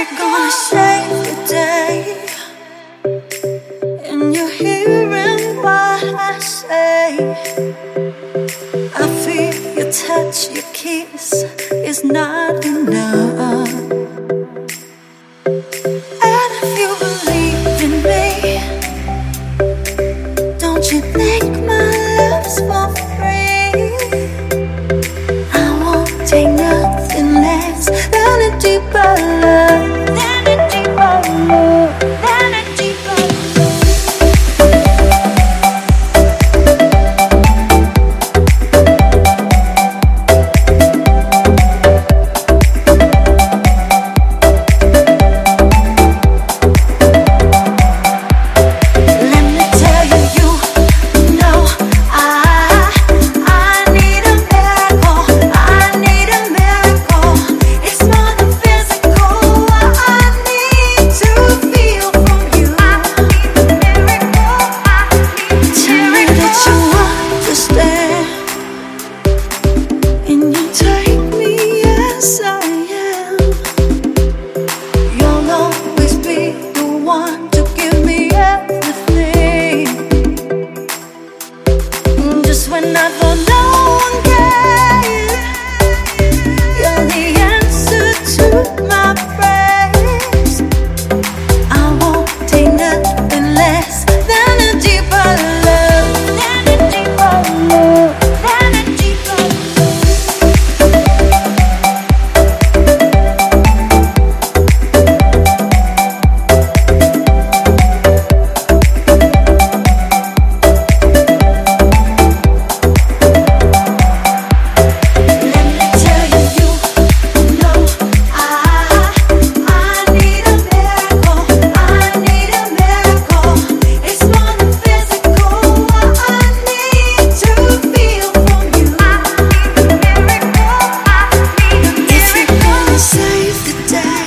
we're gonna save the day, and you're hearing what I say. I feel your touch, your kiss is not enough. And if you believe in me, don't you think my love's for free? I won't take nothing less than a deeper love, than a deeper love, than a deeper love. When I thought no one cared, you're the answer to my prayers. I won't take nothing less than a deeper love, than a deeper love, than a deeper save the day.